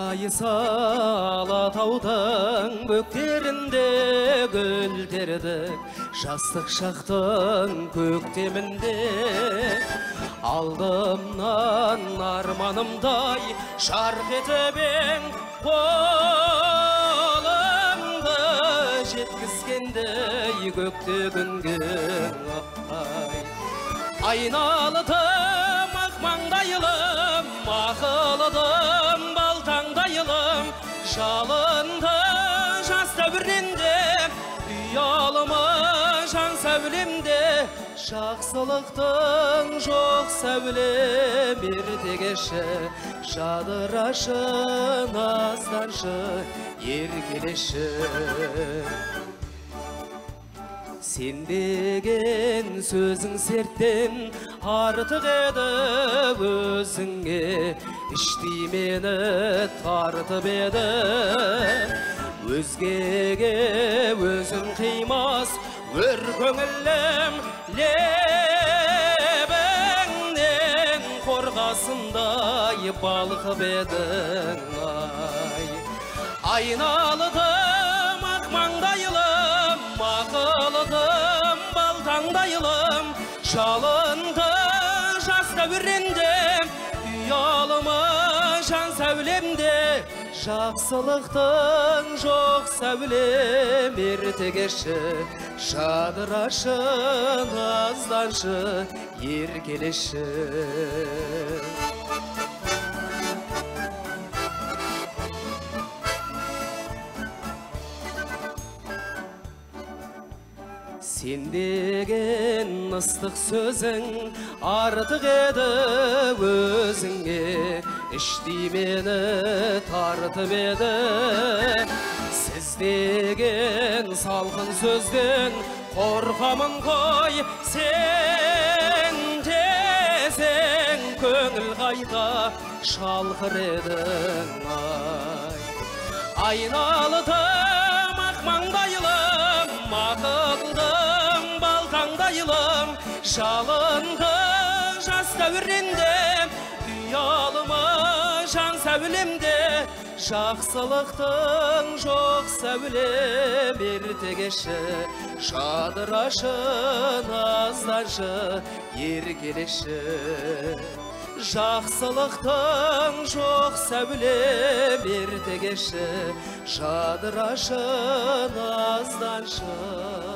Сайысы Алатаудың бөктерінде гүлдердік, жастық шақтың көктемінде. Алдымнан арманымдай жарқ етіп ең, қолымды жеткізгендей көкте күнген ай. Айналдым ақ маңдайлым, ақылдым балтаңдайлым, жалынды жас дәуірінде, ұялымы жан сәулемде. Жақсылықтың жоқ сәулем ертегеші, жадырашы назданшы еркелеші. Сен деген сөзің серттен артық еді өзіңе, іштей мені тартып еді. Өзгеге өзін қимас өр көңілім, лебіңнен қорғасындай балқып едің ай. Айналдым ақ маңдайлым, ақылдым балтаңдайлым, жалынды жас дәуірінде, ұялымы жан сәулемде. Жақсылықтың жоқ сәулем ертегеші, жадырашы назданшы еркелеші. Сен деген ыстық сөзің артық еді өзіңе, іштей мені тартып еді. Сіз деген салқын сөзден қорқамын ғой, сен десең көңіл қайта шалқыр едің ай. Айналдым ақ маңдайлым, ақылдым балтаңдайлым, жалынды жас дәуірінде, ұялымы жан сәулемде. Жақсылықтың жоқ сәулем ертегеші, жадырашы назданшы еркелеші. Жақсылықтың жоқ сәулем ертегеші, жадырашы назданшы